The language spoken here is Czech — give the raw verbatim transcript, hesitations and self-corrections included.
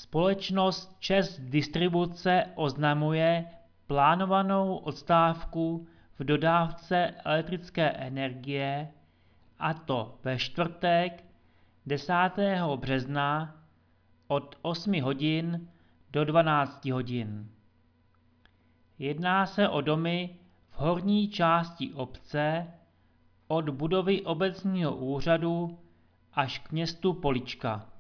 Společnost ČEZ Distribuce oznamuje plánovanou odstávku v dodávce elektrické energie, a to ve čtvrtek desátého března od osmi hodin do dvanácti hodin. Jedná se o domy v horní části obce od budovy obecního úřadu až k městu Polička.